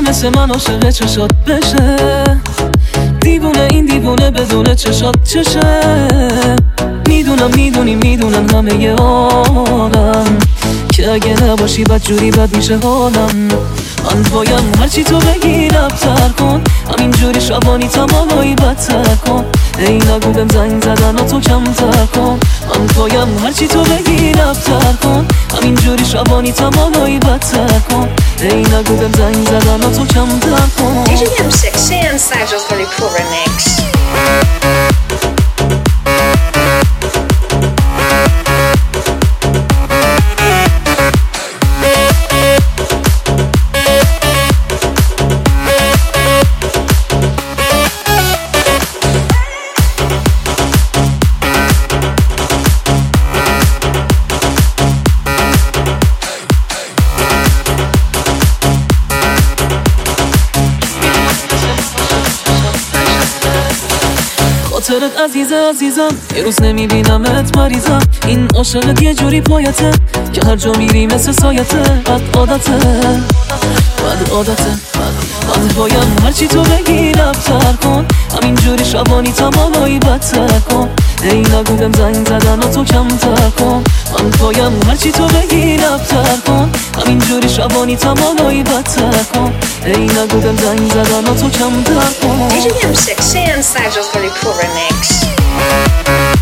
مثل من عاشق چشات بشه، دیوونه این دیوونه بدون چشات چشه. میدونم میدونی میدونم همه ی عالم که اگه نباشی بدجوری بد میشه حالم. من پایم هرچی تو بگی رفتر کن، همینجوری شبانی تمامایی بدتر کن. ای نگو بهم زنگ زدن تو کمتر کن. من پایم هرچی تو بگی رفتر کن، همینجوری شبانی تمامایی بدتر کن. ای نگو بهم زنگ زدن تو کمتر کن. DJ M6 and Sajo's Very Pro Remix. خاطرت عزیزم یه روز نمیبینمت مریضم. این عاشقت یه جوری پایته که هر جا میری مثل سایته. بد عادته من پایم هرچی تو بگی رفتر کن، همینجوری شبانی تمامایی بدتر کن. ای نگو بهم زنگ زدن تو کمتر کن. من پایم هرچی تو بگی رفتر کن، همینجوری شبانی تمامایی بدتر کن. ای نگو بهم زنگ زدن تو کمتر کن. DJ M6 and Sajo's Very Pro Remix.